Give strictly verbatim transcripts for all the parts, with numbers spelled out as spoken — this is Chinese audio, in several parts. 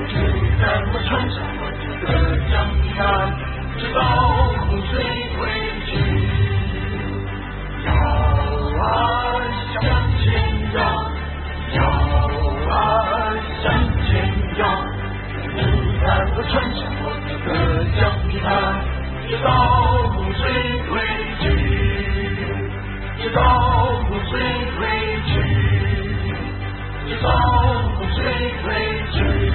就在我穿上我这个江山，直到洪水退去。摇啊向前摇，摇啊向前摇，就在我穿上我这个江山，直到洪水退去，直到洪水退去，直到洪水退去。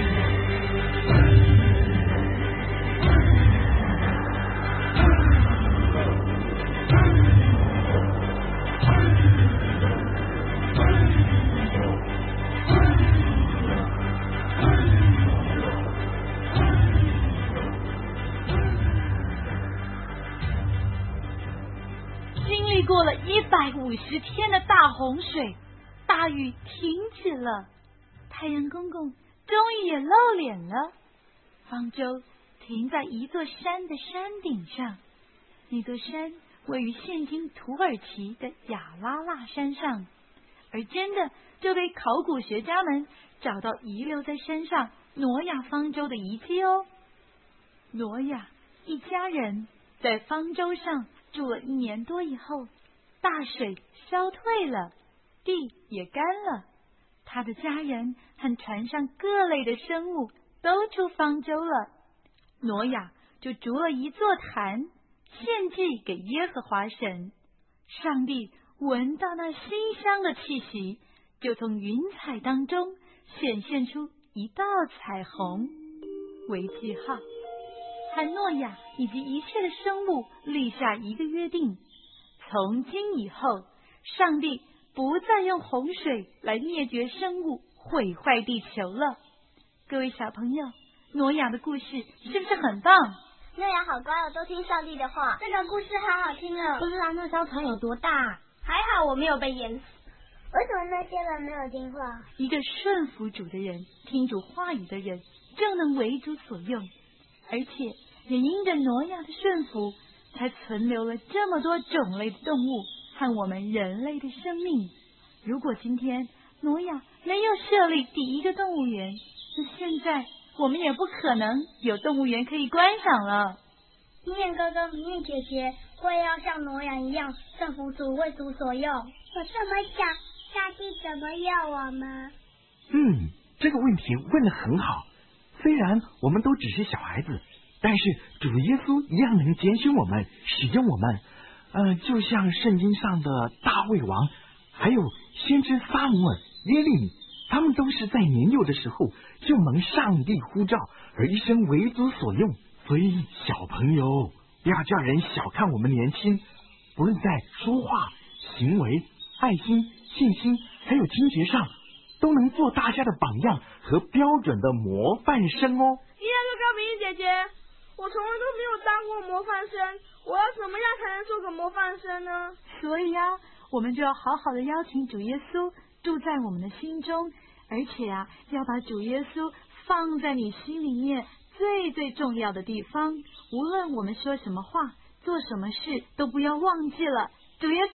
经历过了一百五十天的大洪水，大雨停止了，太阳公公终于也露脸了。方舟停在一座山的山顶上，那座山位于现今土耳其的亚拉腊山上，而真的就被考古学家们找到遗留在山上挪亚方舟的遗迹哦。挪亚一家人在方舟上住了一年多以后，大水消退了，地也干了，他的家人和船上各类的生物都出方舟了。挪亚就筑了一座坛，献祭给耶和华神。上帝闻到那馨香的气息，就从云彩当中显现出一道彩虹，为记号，和诺亚以及一切的生物立下一个约定：从今以后，上帝不再用洪水来灭绝生物，毁坏地球了。各位小朋友，挪亚的故事是不是很棒？ 诺亚好乖哦，都听上帝的话。这个故事好好听哦。 不知道那艘船有多大？ 还好我没有被淹死。 为什么那些人没有听话？ 一个顺服主的人，听主话语的人，就能为主所用。而且也因着挪亚的顺服，才存留了这么多种类的动物和我们人类的生命。如果今天挪亚没有设立第一个动物园，那现在我们也不可能有动物园可以观赏了。 明远哥哥、明远姐姐，我也要像挪亚一样顺服主，为主所用。我这么想，上帝怎么要我们？ 嗯，这个问题问得很好。虽然我们都只是小孩子，但是主耶稣一样能拣选我们，使用我们。呃，就像圣经上的大卫王，还有先知撒母耳、耶利米，他们都是在年幼的时候就蒙上帝呼召，而一生为主所用。所以小朋友不要叫人小看我们年轻，不论在说话、行为、爱心、信心还有清洁上，都能做大家的榜样和标准的模范生哦。 依然哥哥、明玉姐姐，我从来都没有当过模范生，我要怎么样才能做个模范生呢？ 所以啊，我们就要好好的邀请主耶稣住在我们的心中，而且啊，要把主耶稣放在你心里面最最重要的地方。无论我们说什么话、做什么事，都不要忘记了主耶稣